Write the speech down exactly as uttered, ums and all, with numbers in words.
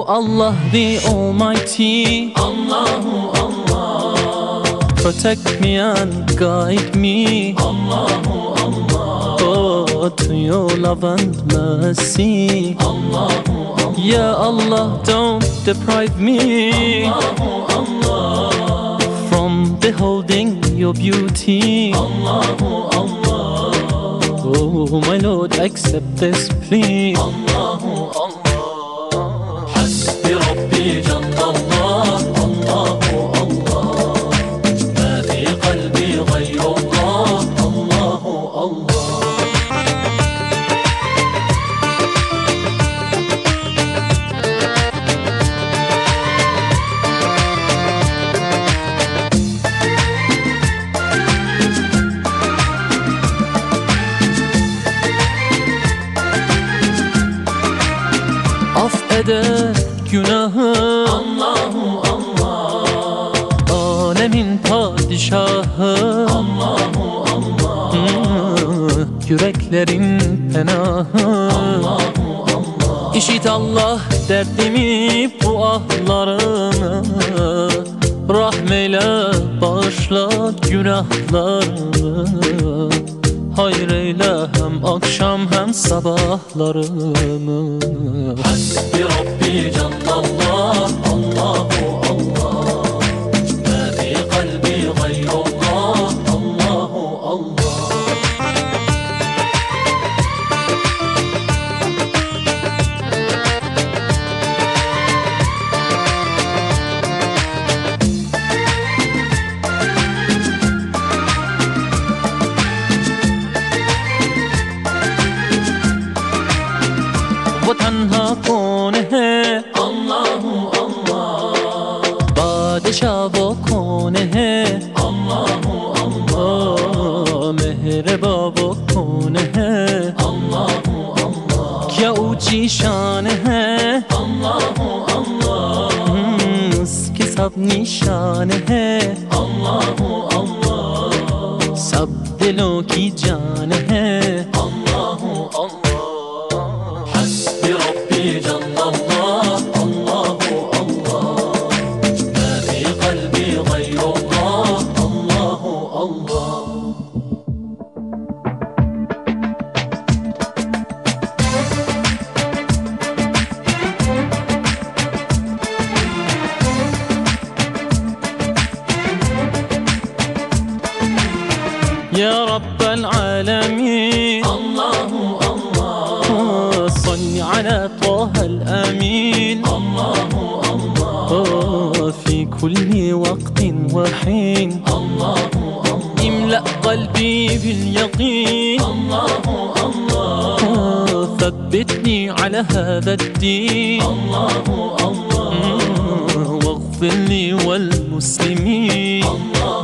Allah the Almighty, Allahu Allah, protect me and guide me, Allahu Allah, oh, to your love and mercy, Allahu Allah. Ya Allah, don't deprive me, Allahu Allah, from beholding your beauty, Allahu Allah. Oh my Lord, accept this plea, Allahu Allah. حسبي ربي جل الله، الله الله، ما في قلبي غير الله، الله الله. Af eder günahı Allahu Allah, alemin padişahı Allahu Allah, hmm, yüreklerin penahı Allahu Allah. İşit Allah derdimi, bu ahlarımı, rahmeyle bağışla günahlarımı, hayır eyle hem akşam hem sabahlarımı. Hasbi Rabbi Cellallah, Allahu Allah, ma fi kalbi gayrullah, Allahu Allah. वो तन्हा कौन है अल्लाहु अल्लाह, बादशाह वो कौन है अल्लाहु अल्लाह, मेहरबा वो कौन है अल्लाहु अल्लाह, क्या ऊंची शान है अल्लाहु अल्लाह, उसकी सब निशान है अल्लाहु अल्लाह, सब दिलों की जान है अल्लाहु अल्लाह. يا رب العالمين الله الله، صل على طه الأمين الله الله، في كل وقت وحين الله الله، املأ قلبي باليقين الله الله، ثبتني على هذا الدين الله الله، واغفر لي والمسلمين الله